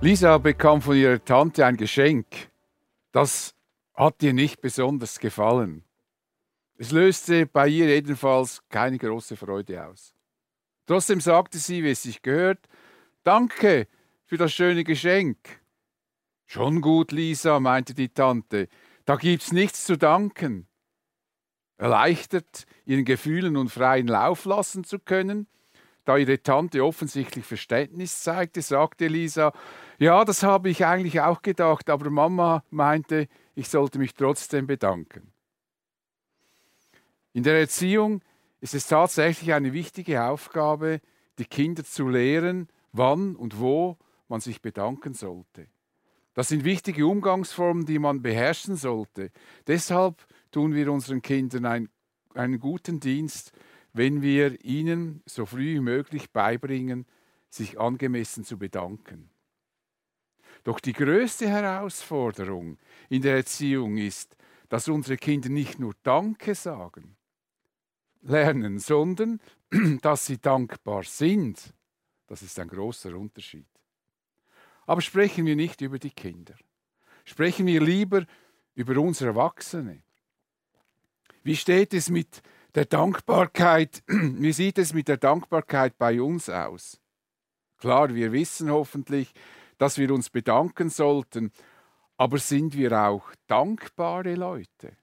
Lisa bekam von ihrer Tante ein Geschenk. Das hat ihr nicht besonders gefallen. Es löste bei ihr jedenfalls keine große Freude aus. Trotzdem sagte sie, wie es sich gehört, Danke für das schöne Geschenk. Schon gut, Lisa, meinte die Tante, da gibt's nichts zu danken. Erleichtert, ihren Gefühlen und freien Lauf lassen zu können, da ihre Tante offensichtlich Verständnis zeigte, sagte Lisa, ja, das habe ich eigentlich auch gedacht, aber Mama meinte, ich sollte mich trotzdem bedanken. In der Erziehung ist es tatsächlich eine wichtige Aufgabe, die Kinder zu lehren, wann und wo man sich bedanken sollte. Das sind wichtige Umgangsformen, die man beherrschen sollte. Deshalb tun wir unseren Kindern einen guten Dienst, wenn wir ihnen so früh wie möglich beibringen, sich angemessen zu bedanken. Doch die größte Herausforderung in der Erziehung ist, dass unsere Kinder nicht nur Danke sagen, lernen, sondern dass sie dankbar sind. Das ist ein großer Unterschied. Aber sprechen wir nicht über die Kinder. Sprechen wir lieber über uns Erwachsene. Wie steht es mit der Dankbarkeit? Wie sieht es mit der Dankbarkeit bei uns aus? Klar, wir wissen hoffentlich, dass wir uns bedanken sollten, aber sind wir auch dankbare Leute?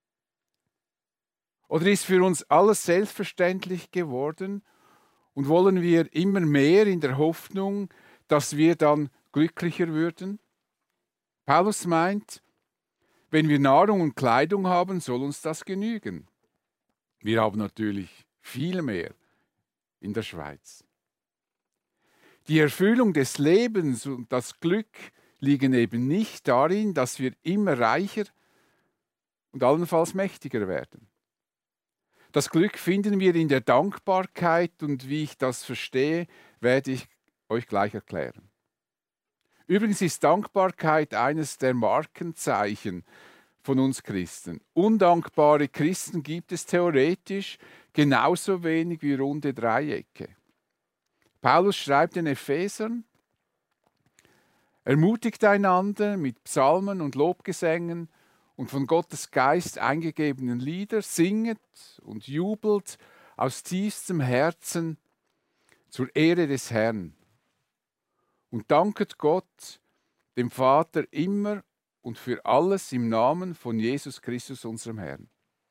Oder ist für uns alles selbstverständlich geworden und wollen wir immer mehr in der Hoffnung, dass wir dann glücklicher würden? Paulus meint, wenn wir Nahrung und Kleidung haben, soll uns das genügen. Wir haben natürlich viel mehr in der Schweiz. Die Erfüllung des Lebens und das Glück liegen eben nicht darin, dass wir immer reicher und allenfalls mächtiger werden. Das Glück finden wir in der Dankbarkeit und wie ich das verstehe, werde ich euch gleich erklären. Übrigens ist Dankbarkeit eines der Markenzeichen von uns Christen. Undankbare Christen gibt es theoretisch genauso wenig wie runde Dreiecke. Paulus schreibt den Ephesern, ermutigt einander mit Psalmen und Lobgesängen und von Gottes Geist eingegebenen Lieder, singet und jubelt aus tiefstem Herzen zur Ehre des Herrn. Und danket Gott, dem Vater, immer und für alles im Namen von Jesus Christus, unserem Herrn.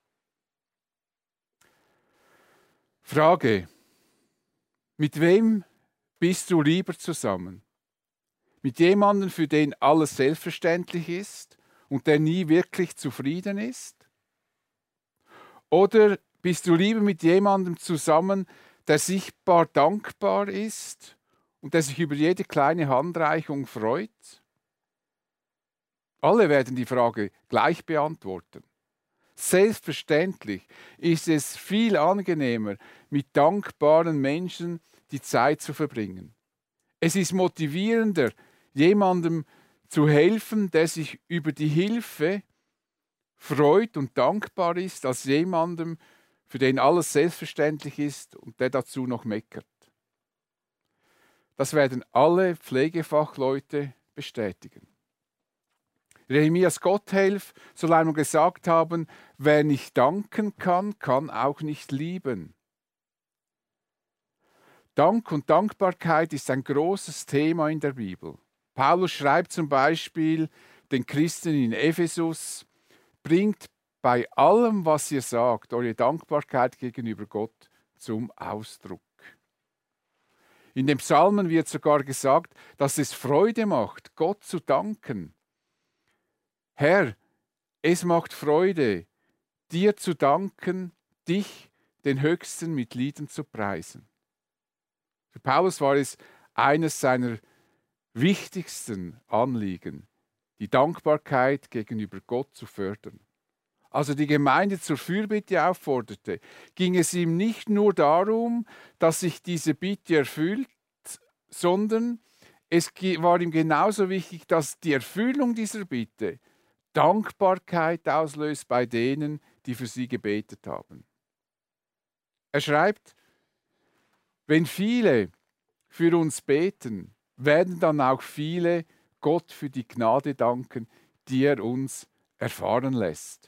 Frage: Mit wem bist du lieber zusammen? Mit jemandem, für den alles selbstverständlich ist und der nie wirklich zufrieden ist? Oder bist du lieber mit jemandem zusammen, der sichtbar dankbar ist und der sich über jede kleine Handreichung freut? Alle werden die Frage gleich beantworten. Selbstverständlich ist es viel angenehmer, mit dankbaren Menschen die Zeit zu verbringen. Es ist motivierender, jemandem zu helfen, der sich über die Hilfe freut und dankbar ist, als jemandem, für den alles selbstverständlich ist und der dazu noch meckert. Das werden alle Pflegefachleute bestätigen. Jeremias Gotthelf soll einmal gesagt haben, wer nicht danken kann, kann auch nicht lieben. Dank und Dankbarkeit ist ein großes Thema in der Bibel. Paulus schreibt zum Beispiel den Christen in Ephesus, bringt bei allem, was ihr sagt, eure Dankbarkeit gegenüber Gott zum Ausdruck. In den Psalmen wird sogar gesagt, dass es Freude macht, Gott zu danken. Herr, es macht Freude, dir zu danken, dich, den Höchsten, mit Liedern zu preisen. Für Paulus war es eines seiner wichtigsten Anliegen, die Dankbarkeit gegenüber Gott zu fördern. Als er die Gemeinde zur Fürbitte aufforderte, ging es ihm nicht nur darum, dass sich diese Bitte erfüllt, sondern es war ihm genauso wichtig, dass die Erfüllung dieser Bitte Dankbarkeit auslöst bei denen, die für sie gebetet haben. Er schreibt, wenn viele für uns beten, werden dann auch viele Gott für die Gnade danken, die er uns erfahren lässt.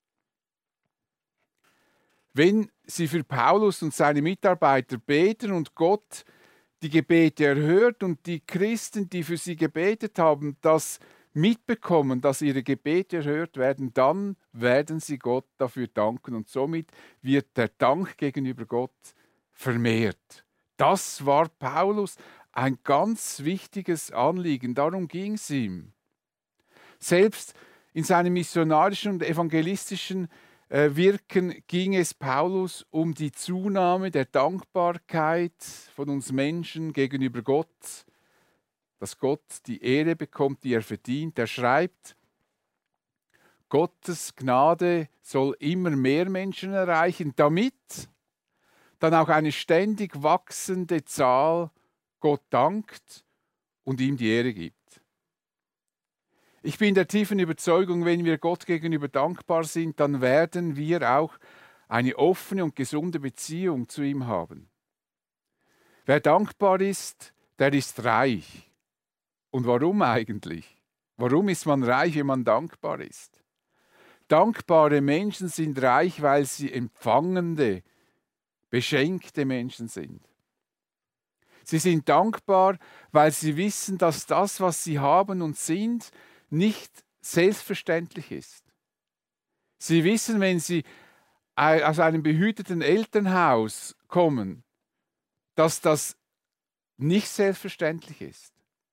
Wenn sie für Paulus und seine Mitarbeiter beten und Gott die Gebete erhört und die Christen, die für sie gebetet haben, das mitbekommen, dass ihre Gebete erhört werden, dann werden sie Gott dafür danken und somit wird der Dank gegenüber Gott vermehrt. Das war Paulus ein ganz wichtiges Anliegen, darum ging es ihm. Selbst in seinem missionarischen und evangelistischen Wirken ging es Paulus um die Zunahme der Dankbarkeit von uns Menschen gegenüber Gott, dass Gott die Ehre bekommt, die er verdient. Er schreibt, Gottes Gnade soll immer mehr Menschen erreichen, damit dann auch eine ständig wachsende Zahl Gott dankt und ihm die Ehre gibt. Ich bin der tiefen Überzeugung, wenn wir Gott gegenüber dankbar sind, dann werden wir auch eine offene und gesunde Beziehung zu ihm haben. Wer dankbar ist, der ist reich. Und warum eigentlich? Warum ist man reich, wenn man dankbar ist? Dankbare Menschen sind reich, weil sie empfangende, beschenkte Menschen sind. Sie sind dankbar, weil sie wissen, dass das, was sie haben und sind, nicht selbstverständlich ist. Sie wissen, wenn sie aus einem behüteten Elternhaus kommen, dass das nicht selbstverständlich ist.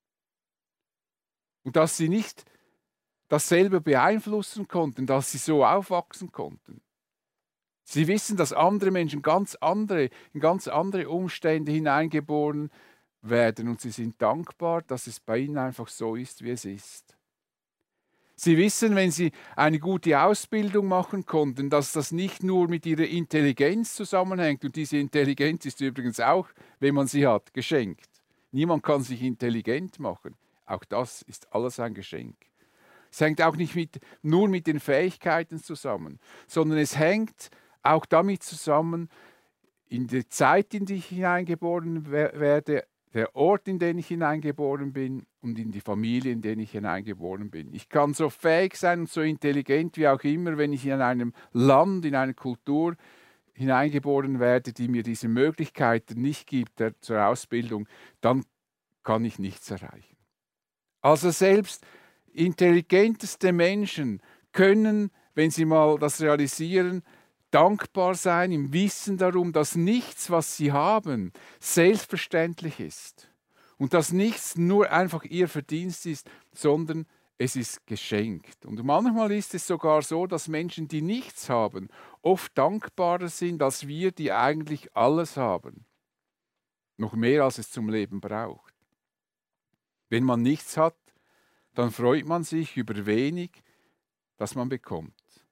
Und dass sie nicht dasselbe beeinflussen konnten, dass sie so aufwachsen konnten. Sie wissen, dass andere Menschen in ganz andere Umstände hineingeboren werden und sie sind dankbar, dass es bei ihnen einfach so ist, wie es ist. Sie wissen, wenn sie eine gute Ausbildung machen konnten, dass das nicht nur mit ihrer Intelligenz zusammenhängt. Und diese Intelligenz ist übrigens auch, wenn man sie hat, geschenkt. Niemand kann sich intelligent machen. Auch das ist alles ein Geschenk. Es hängt auch nicht nur mit den Fähigkeiten zusammen, sondern es hängt auch damit zusammen, in die Zeit, in die ich hineingeboren werde, der Ort, in den ich hineingeboren bin und in die Familie, in der ich hineingeboren bin. Ich kann so fähig sein und so intelligent wie auch immer, wenn ich in einem Land, in einer Kultur hineingeboren werde, die mir diese Möglichkeiten nicht gibt zur Ausbildung, dann kann ich nichts erreichen. Also selbst intelligenteste Menschen können, wenn sie mal das realisieren, dankbar sein im Wissen darum, dass nichts, was sie haben, selbstverständlich ist. Und dass nichts nur einfach ihr Verdienst ist, sondern es ist geschenkt. Und manchmal ist es sogar so, dass Menschen, die nichts haben, oft dankbarer sind als wir, die eigentlich alles haben. Noch mehr, als es zum Leben braucht. Wenn man nichts hat, dann freut man sich über wenig, das man bekommt.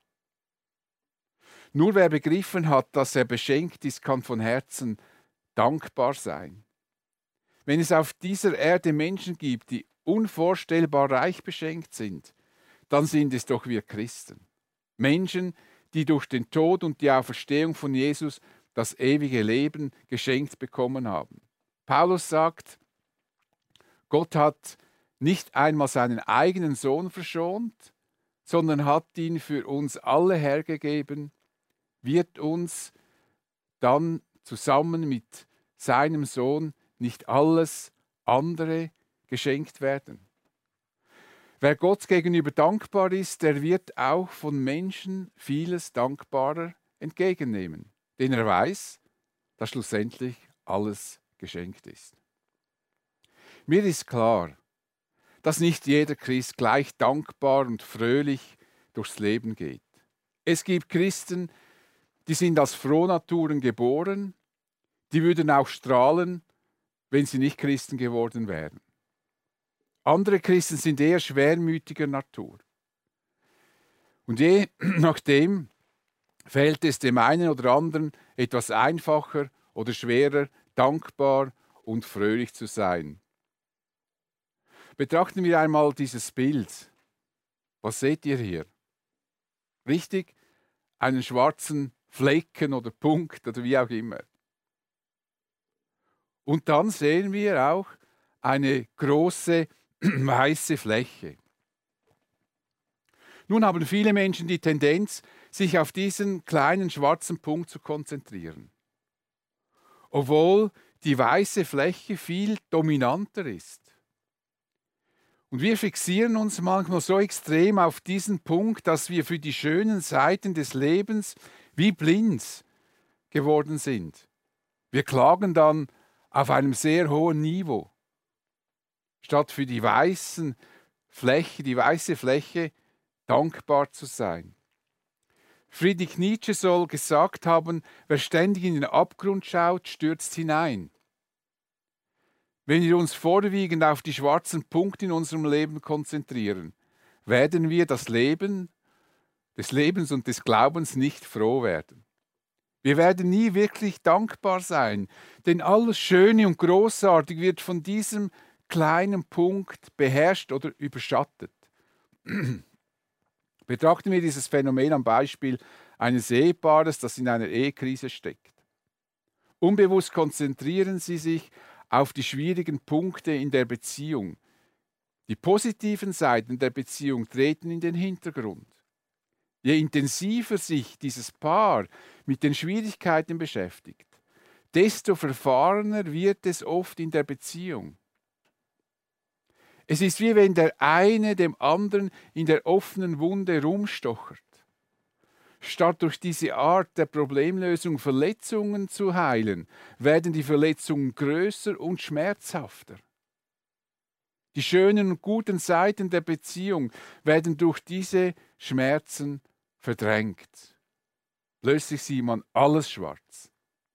Nur wer begriffen hat, dass er beschenkt ist, kann von Herzen dankbar sein. Wenn es auf dieser Erde Menschen gibt, die unvorstellbar reich beschenkt sind, dann sind es doch wir Christen. Menschen, die durch den Tod und die Auferstehung von Jesus das ewige Leben geschenkt bekommen haben. Paulus sagt, Gott hat nicht einmal seinen eigenen Sohn verschont, sondern hat ihn für uns alle hergegeben, wird uns dann zusammen mit seinem Sohn nicht alles andere geschenkt werden. Wer Gott gegenüber dankbar ist, der wird auch von Menschen vieles dankbarer entgegennehmen, denn er weiß, dass schlussendlich alles geschenkt ist. Mir ist klar, dass nicht jeder Christ gleich dankbar und fröhlich durchs Leben geht. Es gibt Christen, die sind als Frohnaturen geboren, die würden auch strahlen, wenn sie nicht Christen geworden wären. Andere Christen sind eher schwermütiger Natur. Und je nachdem fällt es dem einen oder anderen etwas einfacher oder schwerer, dankbar und fröhlich zu sein. Betrachten wir einmal dieses Bild. Was seht ihr hier? Richtig? Einen schwarzen Flecken oder Punkt oder wie auch immer. Und dann sehen wir auch eine große weiße Fläche. Nun haben viele Menschen die Tendenz, sich auf diesen kleinen schwarzen Punkt zu konzentrieren, obwohl die weiße Fläche viel dominanter ist. Und wir fixieren uns manchmal so extrem auf diesen Punkt, dass wir für die schönen Seiten des Lebens wie blind geworden sind. Wir klagen dann auf einem sehr hohen Niveau, statt für die weiße Fläche dankbar zu sein. Friedrich Nietzsche soll gesagt haben, wer ständig in den Abgrund schaut, stürzt hinein. Wenn wir uns vorwiegend auf die schwarzen Punkte in unserem Leben konzentrieren, werden wir des Lebens und des Glaubens nicht froh werden. Wir werden nie wirklich dankbar sein, denn alles Schöne und Großartige wird von diesem kleinen Punkt beherrscht oder überschattet. Betrachten wir dieses Phänomen am Beispiel eines Ehepaares, das in einer Ehekrise steckt. Unbewusst konzentrieren sie sich auf die schwierigen Punkte in der Beziehung. Die positiven Seiten der Beziehung treten in den Hintergrund. Je intensiver sich dieses Paar mit den Schwierigkeiten beschäftigt, desto verfahrener wird es oft in der Beziehung. Es ist wie wenn der eine dem anderen in der offenen Wunde rumstochert. Statt durch diese Art der Problemlösung Verletzungen zu heilen, werden die Verletzungen größer und schmerzhafter. Die schönen und guten Seiten der Beziehung werden durch diese Schmerzen verdrängt. Plötzlich sieht man alles schwarz.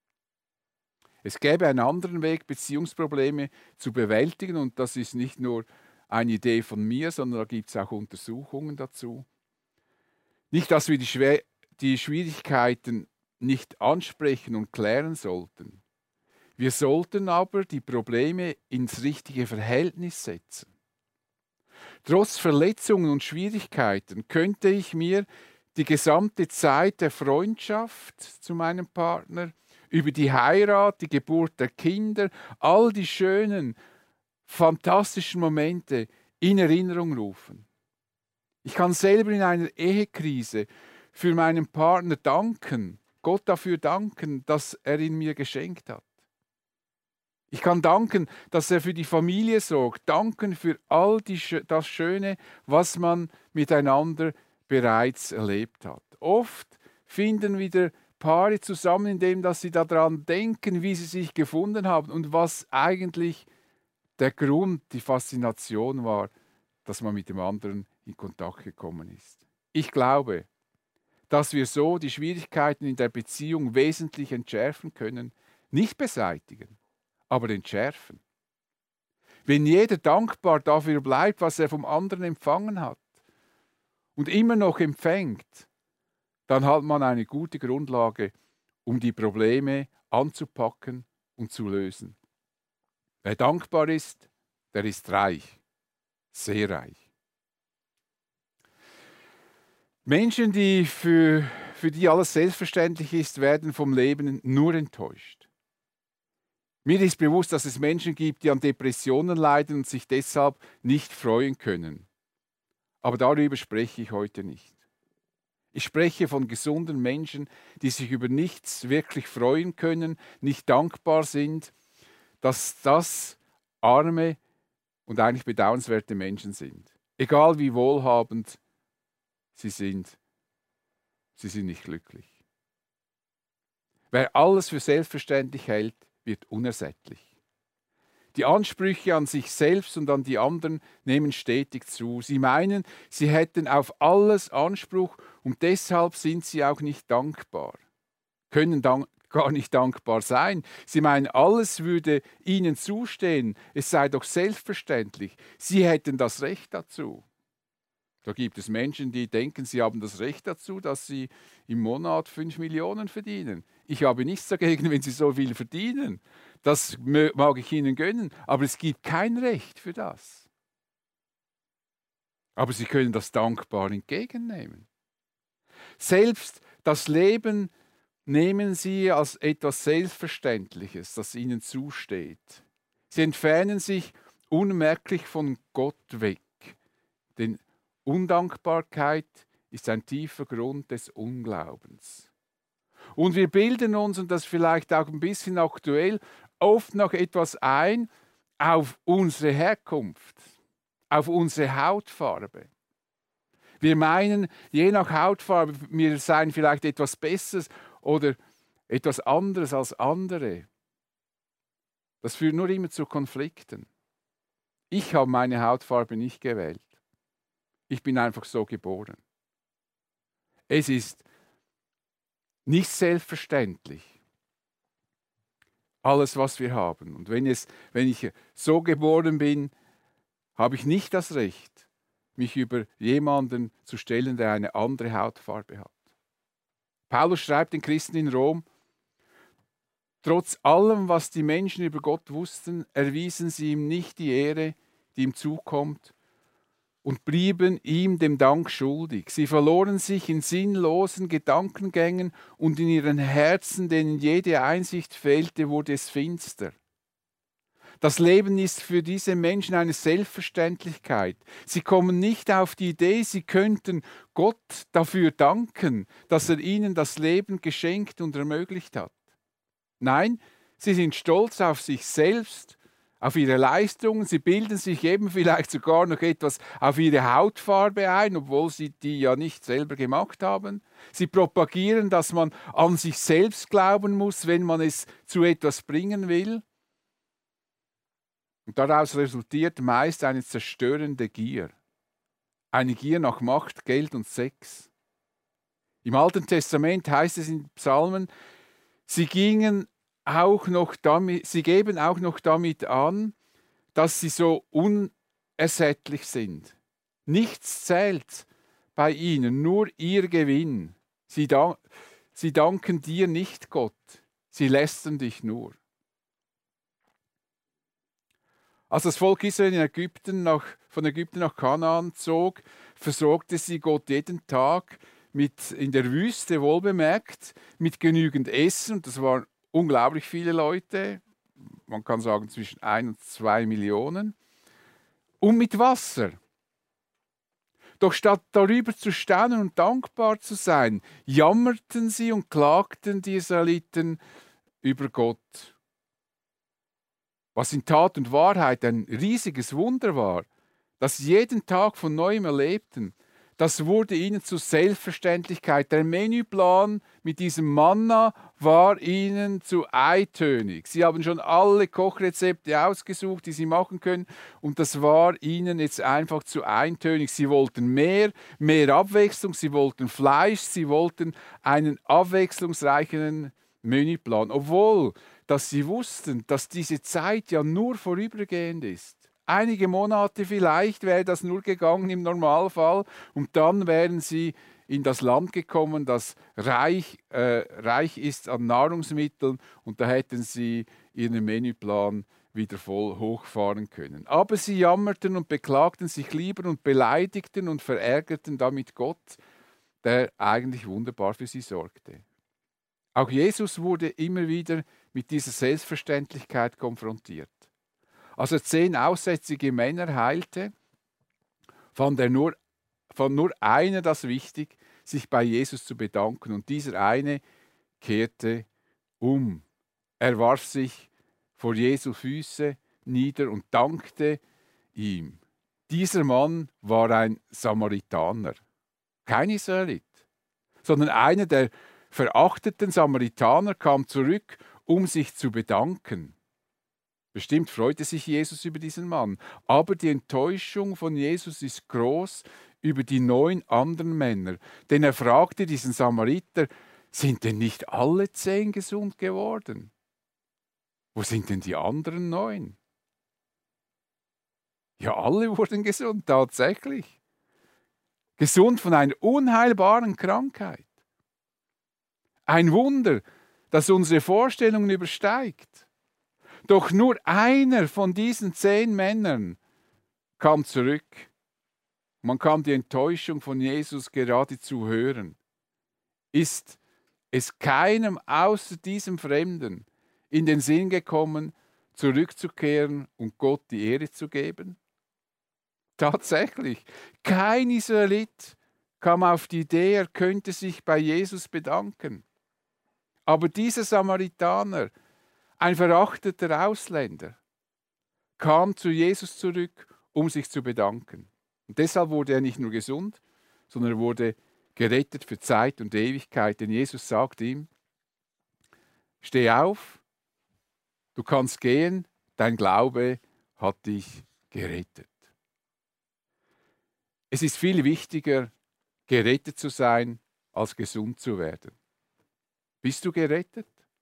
Es gäbe einen anderen Weg, Beziehungsprobleme zu bewältigen, und das ist nicht nur eine Idee von mir, sondern da gibt es auch Untersuchungen dazu. Nicht, dass wir die Schwierigkeiten nicht ansprechen und klären sollten. Wir sollten aber die Probleme ins richtige Verhältnis setzen. Trotz Verletzungen und Schwierigkeiten könnte ich mir die gesamte Zeit der Freundschaft zu meinem Partner, über die Heirat, die Geburt der Kinder, all die schönen, fantastischen Momente in Erinnerung rufen. Ich kann selber in einer Ehekrise für meinen Partner danken, Gott dafür danken, dass er ihn mir geschenkt hat. Ich kann danken, dass er für die Familie sorgt, danken für all das Schöne, was man miteinander bereits erlebt hat. Oft finden wieder Paare zusammen, indem dass sie daran denken, wie sie sich gefunden haben und was eigentlich der Grund, die Faszination war, dass man mit dem anderen in Kontakt gekommen ist. Ich glaube, dass wir so die Schwierigkeiten in der Beziehung wesentlich entschärfen können, nicht beseitigen, aber entschärfen. Wenn jeder dankbar dafür bleibt, was er vom anderen empfangen hat und immer noch empfängt, dann hat man eine gute Grundlage, um die Probleme anzupacken und zu lösen. Wer dankbar ist, der ist reich, sehr reich. Menschen, für die alles selbstverständlich ist, werden vom Leben nur enttäuscht. Mir ist bewusst, dass es Menschen gibt, die an Depressionen leiden und sich deshalb nicht freuen können. Aber darüber spreche ich heute nicht. Ich spreche von gesunden Menschen, die sich über nichts wirklich freuen können, nicht dankbar sind, dass das arme und eigentlich bedauernswerte Menschen sind. Egal wie wohlhabend sie sind nicht glücklich. Wer alles für selbstverständlich hält, wird unersättlich. Die Ansprüche an sich selbst und an die anderen nehmen stetig zu. Sie meinen, sie hätten auf alles Anspruch und deshalb sind sie auch nicht dankbar, können gar nicht dankbar sein. Sie meinen, alles würde ihnen zustehen, es sei doch selbstverständlich. Sie hätten das Recht dazu. Da gibt es Menschen, die denken, sie haben das Recht dazu, dass sie im Monat 5 Millionen verdienen. Ich habe nichts dagegen, wenn sie so viel verdienen. Das mag ich ihnen gönnen, aber es gibt kein Recht für das. Aber sie können das dankbar entgegennehmen. Selbst das Leben nehmen sie als etwas Selbstverständliches, das ihnen zusteht. Sie entfernen sich unmerklich von Gott weg. Denn Undankbarkeit ist ein tiefer Grund des Unglaubens. Und wir bilden uns, und das vielleicht auch ein bisschen aktuell, oft noch etwas ein auf unsere Herkunft, auf unsere Hautfarbe. Wir meinen, je nach Hautfarbe, wir seien vielleicht etwas Besseres oder etwas anderes als andere. Das führt nur immer zu Konflikten. Ich habe meine Hautfarbe nicht gewählt. Ich bin einfach so geboren. Es ist nicht selbstverständlich, alles, was wir haben. Und wenn ich so geboren bin, habe ich nicht das Recht, mich über jemanden zu stellen, der eine andere Hautfarbe hat. Paulus schreibt den Christen in Rom, trotz allem, was die Menschen über Gott wussten, erwiesen sie ihm nicht die Ehre, die ihm zukommt, und blieben ihm dem Dank schuldig. Sie verloren sich in sinnlosen Gedankengängen und in ihren Herzen, denen jede Einsicht fehlte, wurde es finster. Das Leben ist für diese Menschen eine Selbstverständlichkeit. Sie kommen nicht auf die Idee, sie könnten Gott dafür danken, dass er ihnen das Leben geschenkt und ermöglicht hat. Nein, sie sind stolz auf sich selbst, auf ihre Leistungen. Sie bilden sich eben vielleicht sogar noch etwas auf ihre Hautfarbe ein, obwohl sie die ja nicht selber gemacht haben. Sie propagieren, dass man an sich selbst glauben muss, wenn man es zu etwas bringen will. Und daraus resultiert meist eine zerstörende Gier. Eine Gier nach Macht, Geld und Sex. Im Alten Testament heißt es in Psalmen, sie geben auch noch damit an, dass sie so unersättlich sind. Nichts zählt bei ihnen, nur ihr Gewinn. Sie danken dir nicht, Gott. Sie lästern dich nur. Als das Volk Israel von Ägypten nach Kanaan zog, versorgte sie Gott jeden Tag in der Wüste, wohlbemerkt, mit genügend Essen. Und das waren unglaublich viele Leute, man kann sagen zwischen 1 und 2 Millionen, und mit Wasser. Doch statt darüber zu staunen und dankbar zu sein, jammerten sie und klagten die Israeliten über Gott. Was in Tat und Wahrheit ein riesiges Wunder war, das sie jeden Tag von neuem erlebten, das wurde ihnen zur Selbstverständlichkeit. Der Menüplan mit diesem Manna war ihnen zu eintönig. Sie haben schon alle Kochrezepte ausgesucht, die sie machen können, und das war ihnen jetzt einfach zu eintönig. Sie wollten mehr Abwechslung, sie wollten Fleisch, sie wollten einen abwechslungsreichen Menüplan, obwohl dass sie wussten, dass diese Zeit ja nur vorübergehend ist. Einige Monate vielleicht wäre das nur gegangen im Normalfall, und dann wären sie in das Land gekommen, das reich ist an Nahrungsmitteln, und da hätten sie ihren Menüplan wieder voll hochfahren können. Aber sie jammerten und beklagten sich lieber und beleidigten und verärgerten damit Gott, der eigentlich wunderbar für sie sorgte. Auch Jesus wurde immer wieder mit dieser Selbstverständlichkeit konfrontiert. Als er 10 aussätzige Männer heilte, fand nur einer das wichtig, sich bei Jesus zu bedanken. Und dieser eine kehrte um. Er warf sich vor Jesu Füße nieder und dankte ihm. Dieser Mann war ein Samaritaner, kein Israelit, sondern einer der verachteten Samaritaner kam zurück, um sich zu bedanken. Bestimmt freute sich Jesus über diesen Mann, aber die Enttäuschung von Jesus ist groß über die 9 anderen Männer, denn er fragte diesen Samariter, sind denn nicht alle 10 gesund geworden? Wo sind denn die anderen 9? Ja, alle wurden gesund, tatsächlich. Gesund von einer unheilbaren Krankheit. Ein Wunder, das unsere Vorstellungen übersteigt. Doch nur einer von diesen 10 Männern kam zurück. Man kann die Enttäuschung von Jesus geradezu hören. Ist es keinem außer diesem Fremden in den Sinn gekommen, zurückzukehren und Gott die Ehre zu geben? Tatsächlich, kein Israelit kam auf die Idee, er könnte sich bei Jesus bedanken. Aber dieser Samaritaner, ein verachteter Ausländer, kam zu Jesus zurück, um sich zu bedanken. Und deshalb wurde er nicht nur gesund, sondern er wurde gerettet für Zeit und Ewigkeit. Denn Jesus sagt ihm, steh auf, du kannst gehen, dein Glaube hat dich gerettet. Es ist viel wichtiger, gerettet zu sein, als gesund zu werden. Bist du gerettet?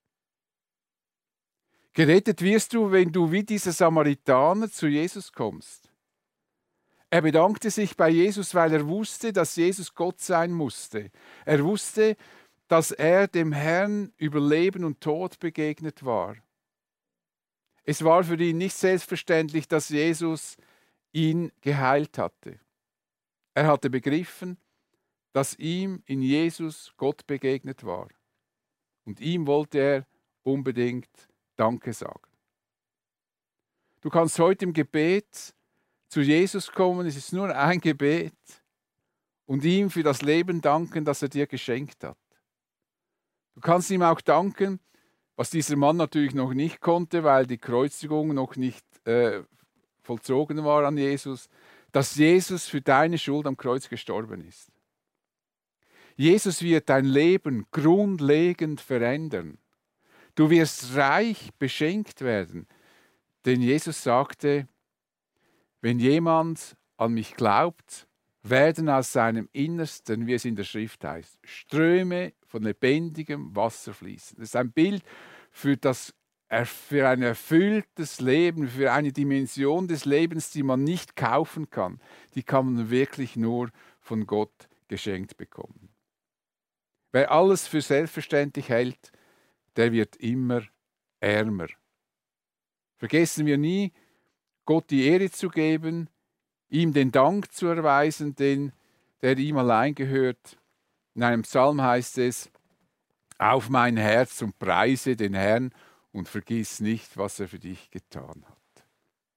Gerettet wirst du, wenn du wie dieser Samaritaner zu Jesus kommst. Er bedankte sich bei Jesus, weil er wusste, dass Jesus Gott sein musste. Er wusste, dass er dem Herrn über Leben und Tod begegnet war. Es war für ihn nicht selbstverständlich, dass Jesus ihn geheilt hatte. Er hatte begriffen, dass ihm in Jesus Gott begegnet war. Und ihm wollte er unbedingt Danke sagen. Du kannst heute im Gebet zu Jesus kommen, es ist nur ein Gebet, und ihm für das Leben danken, das er dir geschenkt hat. Du kannst ihm auch danken, was dieser Mann natürlich noch nicht konnte, weil die Kreuzigung noch nicht vollzogen war an Jesus, dass Jesus für deine Schuld am Kreuz gestorben ist. Jesus wird dein Leben grundlegend verändern. Du wirst reich beschenkt werden, denn Jesus sagte, wenn jemand an mich glaubt, werden aus seinem Innersten, wie es in der Schrift heißt, Ströme von lebendigem Wasser fließen. Das ist ein Bild für ein erfülltes Leben, für eine Dimension des Lebens, die man nicht kaufen kann. Die kann man wirklich nur von Gott geschenkt bekommen. Wer alles für selbstverständlich hält, der wird immer ärmer. Vergessen wir nie, Gott die Ehre zu geben, ihm den Dank zu erweisen, der ihm allein gehört. In einem Psalm heißt es, auf mein Herz und preise den Herrn und vergiss nicht, was er für dich getan hat.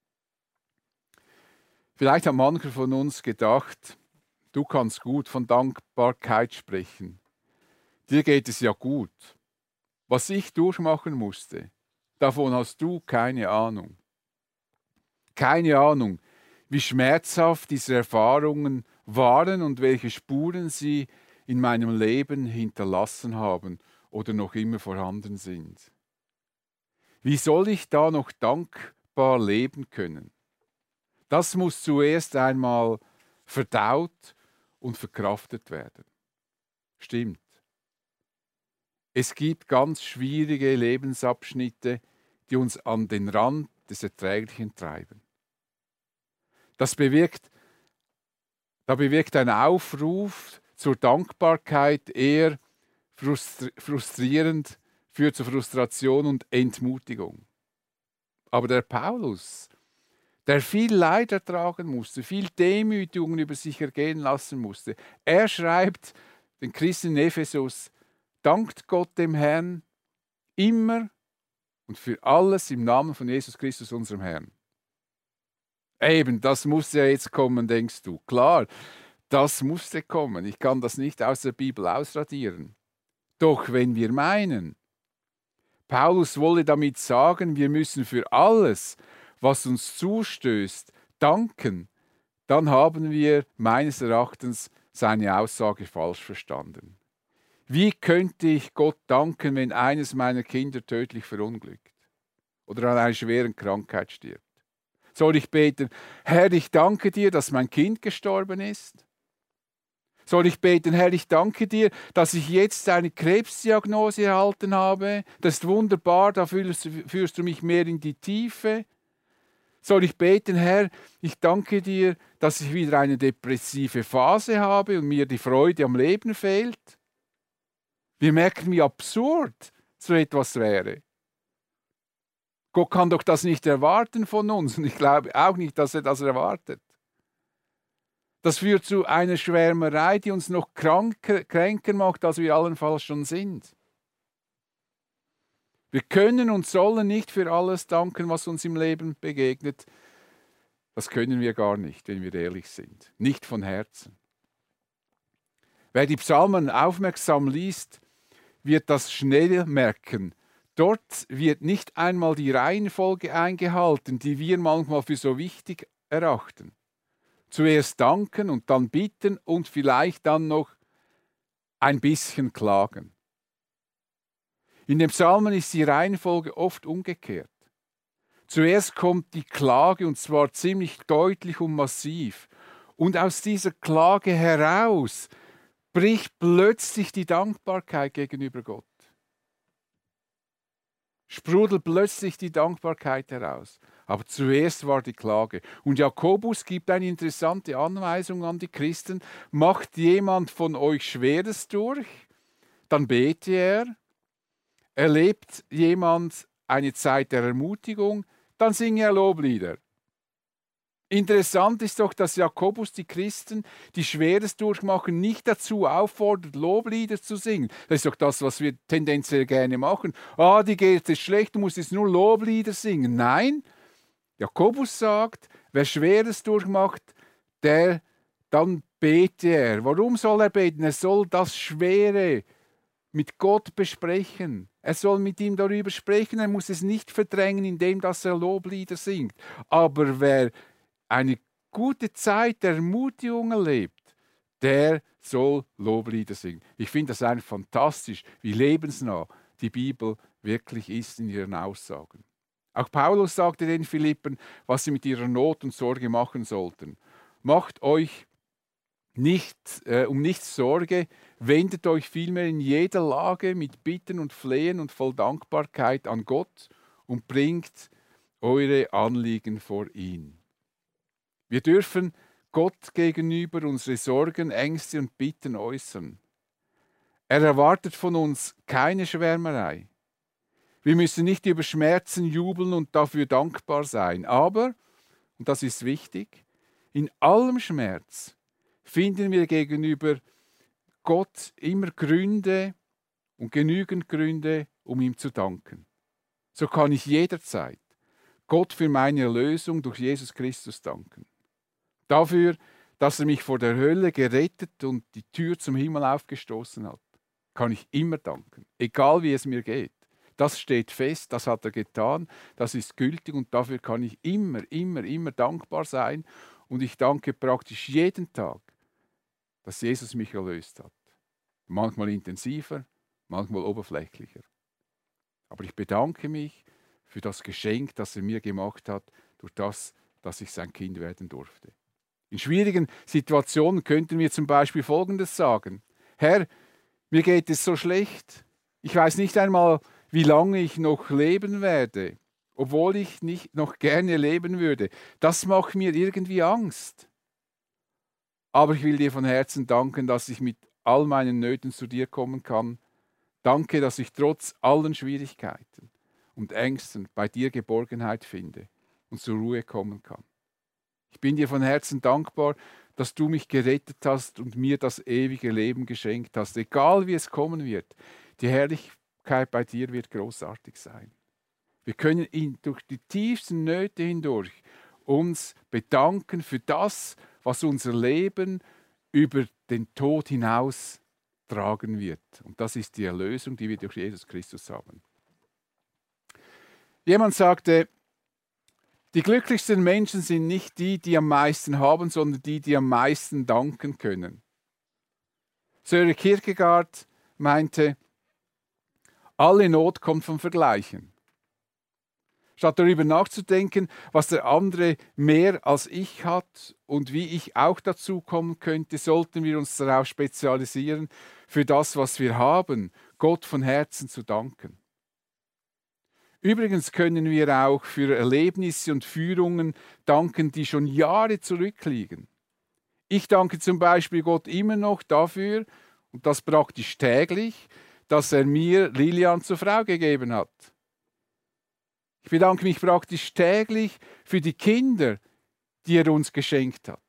Vielleicht hat mancher von uns gedacht, du kannst gut von Dankbarkeit sprechen. Dir geht es ja gut. Was ich durchmachen musste, davon hast du keine Ahnung. Keine Ahnung, wie schmerzhaft diese Erfahrungen waren und welche Spuren sie in meinem Leben hinterlassen haben oder noch immer vorhanden sind. Wie soll ich da noch dankbar leben können? Das muss zuerst einmal verdaut und verkraftet werden. Stimmt. Es gibt ganz schwierige Lebensabschnitte, die uns an den Rand des Erträglichen treiben. Da bewirkt ein Aufruf zur Dankbarkeit eher frustrierend, führt zu Frustration und Entmutigung. Aber der Paulus, der viel Leid ertragen musste, viel Demütigungen über sich ergehen lassen musste, er schreibt den Christen in Ephesus, dankt Gott dem Herrn immer und für alles im Namen von Jesus Christus, unserem Herrn. Eben, das muss ja jetzt kommen, denkst du. Klar, das musste kommen. Ich kann das nicht aus der Bibel ausradieren. Doch wenn wir meinen, Paulus wolle damit sagen, wir müssen für alles, was uns zustößt, danken, dann haben wir meines Erachtens seine Aussage falsch verstanden. Wie könnte ich Gott danken, wenn eines meiner Kinder tödlich verunglückt oder an einer schweren Krankheit stirbt? Soll ich beten, Herr, ich danke dir, dass mein Kind gestorben ist? Soll ich beten, Herr, ich danke dir, dass ich jetzt eine Krebsdiagnose erhalten habe? Das ist wunderbar, da führst du mich mehr in die Tiefe. Soll ich beten, Herr, ich danke dir, dass ich wieder eine depressive Phase habe und mir die Freude am Leben fehlt? Wir merken, wie absurd so etwas wäre. Gott kann doch das nicht erwarten von uns und ich glaube auch nicht, dass er das erwartet. Das führt zu einer Schwärmerei, die uns noch kränker macht, als wir allenfalls schon sind. Wir können und sollen nicht für alles danken, was uns im Leben begegnet. Das können wir gar nicht, wenn wir ehrlich sind. Nicht von Herzen. Wer die Psalmen aufmerksam liest, wird das schnell merken. Dort wird nicht einmal die Reihenfolge eingehalten, die wir manchmal für so wichtig erachten. Zuerst danken und dann bitten und vielleicht dann noch ein bisschen klagen. In den Psalmen ist die Reihenfolge oft umgekehrt. Zuerst kommt die Klage und zwar ziemlich deutlich und massiv. Und aus dieser Klage heraus bricht plötzlich die Dankbarkeit gegenüber Gott. Sprudelt plötzlich die Dankbarkeit heraus. Aber zuerst war die Klage. Und Jakobus gibt eine interessante Anweisung an die Christen. Macht jemand von euch Schweres durch, dann bete er. Erlebt jemand eine Zeit der Ermutigung, dann singe er Loblieder. Interessant ist doch, dass Jakobus die Christen, die Schweres durchmachen, nicht dazu auffordert, Loblieder zu singen. Das ist doch das, was wir tendenziell gerne machen. Die geht es schlecht, du musst jetzt nur Loblieder singen. Nein, Jakobus sagt, wer Schweres durchmacht, dann bete er. Warum soll er beten? Er soll das Schwere mit Gott besprechen. Er soll mit ihm darüber sprechen. Er muss es nicht verdrängen, indem dass er Loblieder singt. Aber wer eine gute Zeit der Ermutigung erlebt, der soll Loblieder singen. Ich finde das einfach fantastisch, wie lebensnah die Bibel wirklich ist in ihren Aussagen. Auch Paulus sagte den Philippern, was sie mit ihrer Not und Sorge machen sollten. Macht euch um nichts Sorge, wendet euch vielmehr in jeder Lage mit Bitten und Flehen und voll Dankbarkeit an Gott und bringt eure Anliegen vor ihn. Wir dürfen Gott gegenüber unsere Sorgen, Ängste und Bitten äußern. Er erwartet von uns keine Schwärmerei. Wir müssen nicht über Schmerzen jubeln und dafür dankbar sein. Aber, und das ist wichtig, in allem Schmerz finden wir gegenüber Gott immer Gründe und genügend Gründe, um ihm zu danken. So kann ich jederzeit Gott für meine Erlösung durch Jesus Christus danken. Dafür, dass er mich vor der Hölle gerettet und die Tür zum Himmel aufgestoßen hat, kann ich immer danken, egal wie es mir geht. Das steht fest, das hat er getan, das ist gültig und dafür kann ich immer dankbar sein. Und ich danke praktisch jeden Tag, dass Jesus mich erlöst hat. Manchmal intensiver, manchmal oberflächlicher. Aber ich bedanke mich für das Geschenk, das er mir gemacht hat, durch das, dass ich sein Kind werden durfte. In schwierigen Situationen könnten wir zum Beispiel Folgendes sagen: Herr, mir geht es so schlecht. Ich weiß nicht einmal, wie lange ich noch leben werde, obwohl ich nicht noch gerne leben würde. Das macht mir irgendwie Angst. Aber ich will dir von Herzen danken, dass ich mit all meinen Nöten zu dir kommen kann. Danke, dass ich trotz allen Schwierigkeiten und Ängsten bei dir Geborgenheit finde und zur Ruhe kommen kann. Ich bin dir von Herzen dankbar, dass du mich gerettet hast und mir das ewige Leben geschenkt hast. Egal wie es kommen wird, die Herrlichkeit bei dir wird großartig sein. Wir können durch die tiefsten Nöte hindurch uns bedanken für das, was unser Leben über den Tod hinaus tragen wird. Und das ist die Erlösung, die wir durch Jesus Christus haben. Jemand sagte, die glücklichsten Menschen sind nicht die, die am meisten haben, sondern die, die am meisten danken können. Sören Kierkegaard meinte, alle Not kommt vom Vergleichen. Statt darüber nachzudenken, was der andere mehr als ich hat und wie ich auch dazu kommen könnte, sollten wir uns darauf spezialisieren, für das, was wir haben, Gott von Herzen zu danken. Übrigens können wir auch für Erlebnisse und Führungen danken, die schon Jahre zurückliegen. Ich danke zum Beispiel Gott immer noch dafür, und das praktisch täglich, dass er mir Lilian zur Frau gegeben hat. Ich bedanke mich praktisch täglich für die Kinder, die er uns geschenkt hat.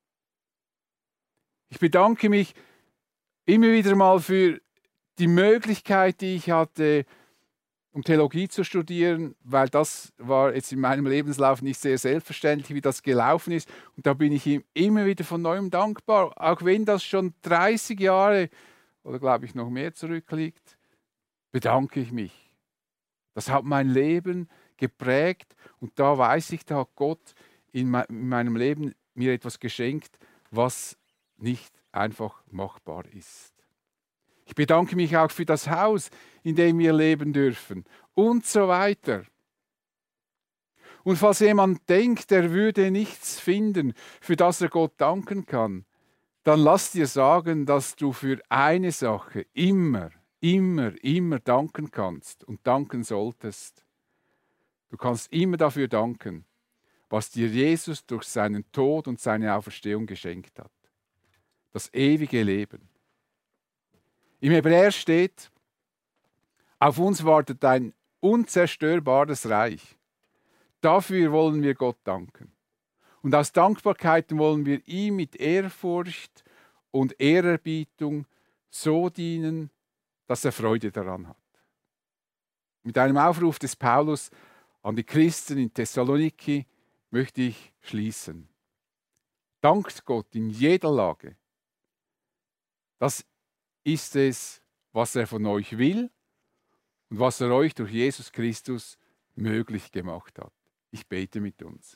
Ich bedanke mich immer wieder mal für die Möglichkeit, die ich hatte, um Theologie zu studieren, weil das war jetzt in meinem Lebenslauf nicht sehr selbstverständlich, wie das gelaufen ist. Und da bin ich ihm immer wieder von neuem dankbar, auch wenn das schon 30 Jahre oder glaube ich noch mehr zurückliegt, bedanke ich mich. Das hat mein Leben geprägt und da weiß ich, da hat Gott in meinem Leben mir etwas geschenkt, was nicht einfach machbar ist. Ich bedanke mich auch für das Haus, in dem wir leben dürfen und so weiter. Und falls jemand denkt, er würde nichts finden, für das er Gott danken kann, dann lass dir sagen, dass du für eine Sache immer danken kannst und danken solltest. Du kannst immer dafür danken, was dir Jesus durch seinen Tod und seine Auferstehung geschenkt hat. Das ewige Leben. Im Hebräer steht, auf uns wartet ein unzerstörbares Reich. Dafür wollen wir Gott danken. Und aus Dankbarkeit wollen wir ihm mit Ehrfurcht und Ehrerbietung so dienen, dass er Freude daran hat. Mit einem Aufruf des Paulus an die Christen in Thessaloniki möchte ich schließen. Dankt Gott in jeder Lage. Das ist es, was er von euch will und was er euch durch Jesus Christus möglich gemacht hat. Ich bete mit uns.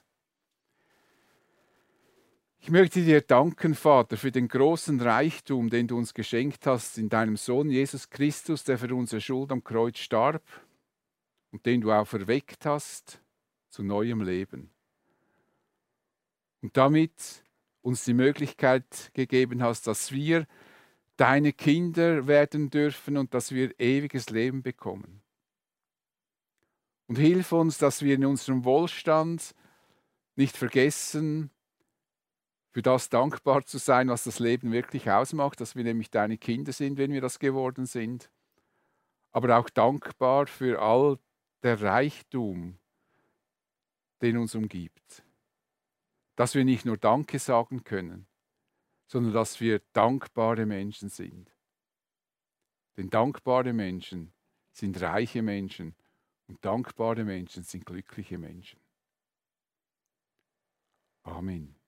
Ich möchte dir danken, Vater, für den großen Reichtum, den du uns geschenkt hast in deinem Sohn Jesus Christus, der für unsere Schuld am Kreuz starb und den du auferweckt hast zu neuem Leben. Und damit uns die Möglichkeit gegeben hast, dass wir deine Kinder werden dürfen und dass wir ewiges Leben bekommen. Und hilf uns, dass wir in unserem Wohlstand nicht vergessen, für das dankbar zu sein, was das Leben wirklich ausmacht, dass wir nämlich deine Kinder sind, wenn wir das geworden sind, aber auch dankbar für all der Reichtum, den uns umgibt. Dass wir nicht nur Danke sagen können, sondern dass wir dankbare Menschen sind. Denn dankbare Menschen sind reiche Menschen und dankbare Menschen sind glückliche Menschen. Amen.